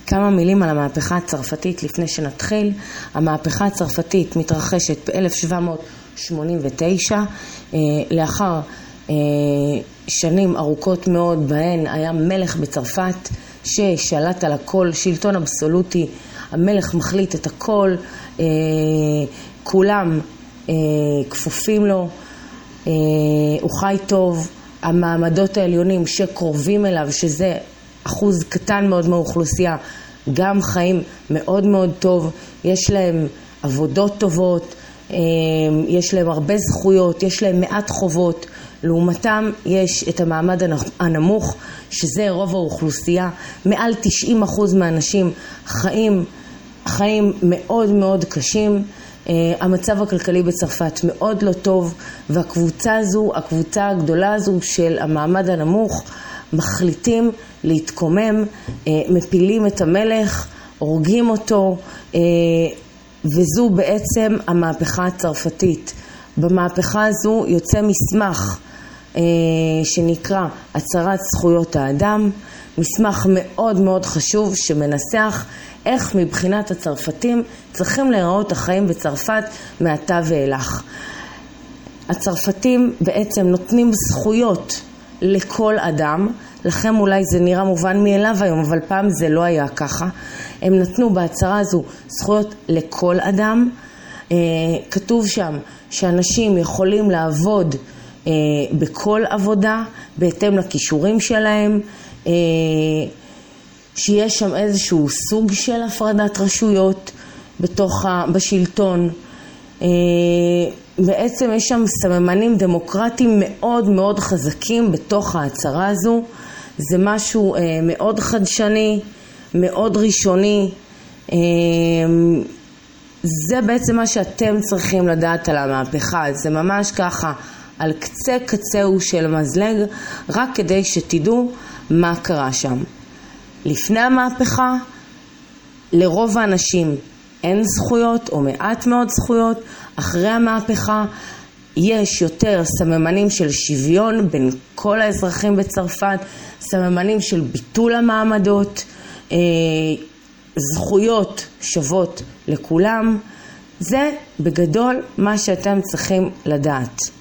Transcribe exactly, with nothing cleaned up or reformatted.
כמה מילים על המהפכה הצרפתית לפני שנתחיל. המהפכה הצרפתית מתרחשת ב-אלף שבע מאות שמונים ותשע, לאחר שנים ארוכות מאוד בהן היה מלך בצרפת ששלט על הכל, שלטון אבסולוטי, המלך מחליט את הכל, כולם כפופים לו, הוא חי טוב, המעמדות העליונים שקרובים אליו, שזה אחוז קטן מאוד מהאוכלוסייה, גם חיים מאוד מאוד טוב, יש להם עבודות טובות, יש להם הרבה זכויות, יש להם מעט חובות. לעומתם יש את המעמד הנמוך, שזה רוב האוכלוסייה, מעל תשעים אחוז מהאנשים חיים, חיים מאוד מאוד קשים. המצב הכלכלי בצרפת מאוד לא טוב, והקבוצה הזו, הקבוצה הגדולה הזו של המעמד הנמוך, מחליטים להתקומם, מפילים את המלך, הורגים אותו, וזו בעצם המהפכה הצרפתית. במהפכה הזו יוצא מסמך שנקרא הצהרת זכויות האדם, מסמך מאוד מאוד חשוב שמנסח איך מבחינת הצרפתים צריכים להיראות החיים בצרפת מעתה ואילך. הצרפתים בעצם נותנים זכויות לכל אדם, לכם אולי זה נראה מובן מאליו היום, אבל פעם זה לא היה ככה. הם נתנו בהצהרה הזו זכויות לכל אדם, כתוב שם שאנשים יכולים לעבוד בכל עבודה בהתאם לכישורים שלהם, שיש שם איזשהו סוג של הפרדת רשויות בתוך בשלטון. בעצם יש שם סממנים דמוקרטיים מאוד מאוד חזקים בתוך ההצהרה הזו. זה משהו מאוד חדשני, מאוד ראשוני. זה בעצם מה שאתם צריכים לדעת על המהפכה. זה ממש ככה על קצה קצהו של מזלג, רק כדי שתדעו מה קרה שם. לפני המהפכה, לרוב האנשים אין זכויות או מעט מאוד זכויות. אחרי המהפכה יש יותר סממנים של שוויון בין כל האזרחים בצרפת, סממנים של ביטול המעמדות, זכויות שוות לכולם. זה בגדול מה שאתם צריכים לדעת.